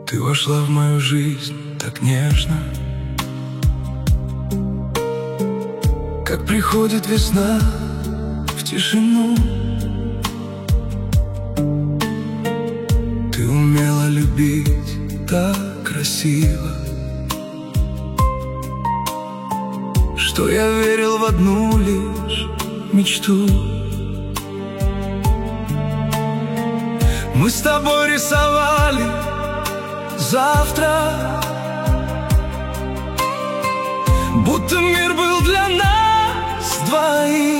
Ты вошла в мою жизнь так нежно, как приходит весна в тишину. Ты умела любить так красиво, что я верил в одну лишь мечту. Мы с тобой рисовали завтра, будто мир был для нас двоих.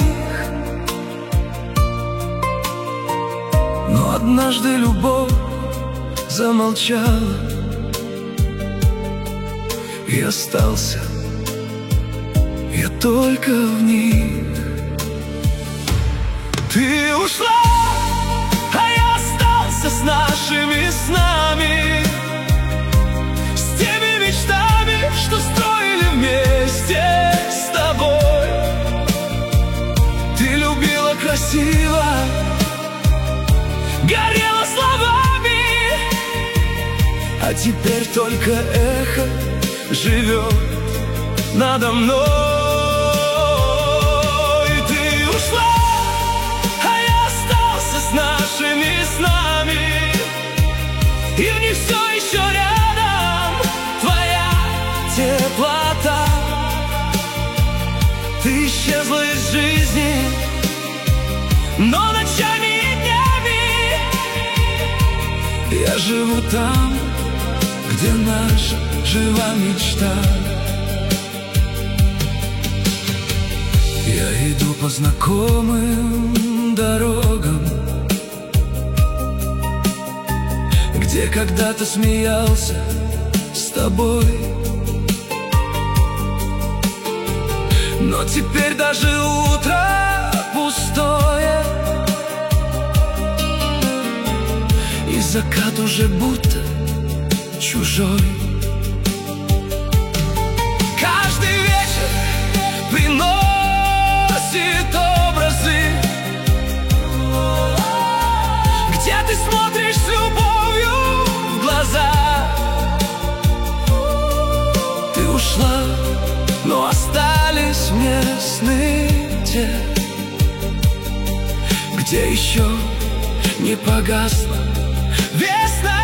Но однажды любовь замолчала, и остался я только в них. Ты ушла, а я остался с нашими снами, с теми мечтами, что строили вместе с тобой. Ты любила красиво, горела словами, а теперь только эхо живет надо мной. Ты ушла, а я остался с нашими снами, и в них все еще рядом твоя теплота. Ты исчезла из жизни, но ночами и днями я живу там, где наша жива мечта. Я иду по знакомым дорогам, где когда-то смеялся с тобой. Но теперь даже утро пустое, и закат уже будто чужой. Каждый вечер приносит образы, где ты смотришь с любовью в глаза. Ты ушла, но остались мне сны те, где еще не погасла весна.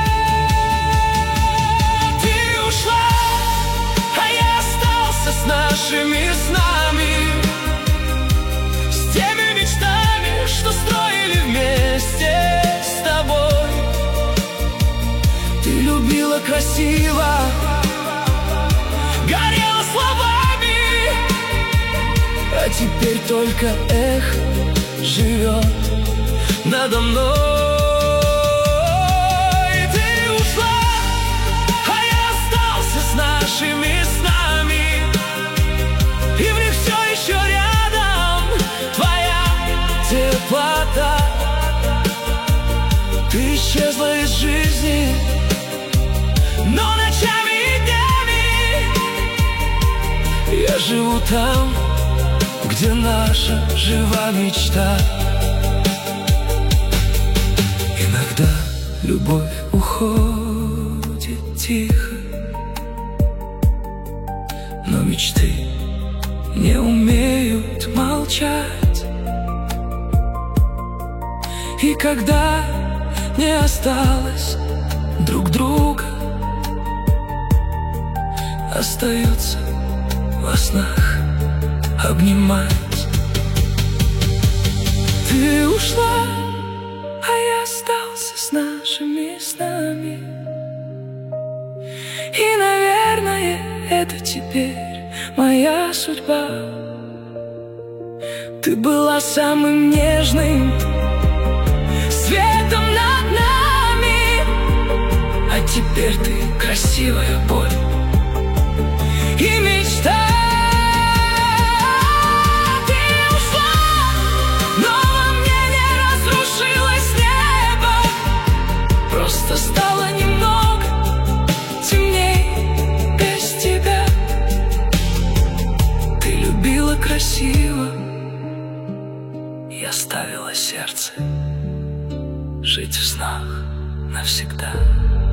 Ты ушла, а я остался с нашими снами, с теми мечтами, что строили вместе с тобой. Ты любила красиво, горела словами, а теперь только эхо живет надо мной. Ты ушла, а я остался с нашими снами, и в них все еще рядом твоя теплота. Ты исчезла из жизни, но ночами и днями я живу там, где наша жива мечта. Иногда любовь уходит тихо, но мечты не умеют молчать. И когда не осталось друг друга, остается во снах обнимать. Ты ушла, а я остался с нашими снами, и, наверное, это теперь моя судьба. Ты была самым нежным светом над нами, а теперь ты красивая боль и мечта. Ты ушла, но во мне не разрушилось небо, просто стало немного темней без тебя. Ты любила красиво и оставила сердце жить в снах навсегда.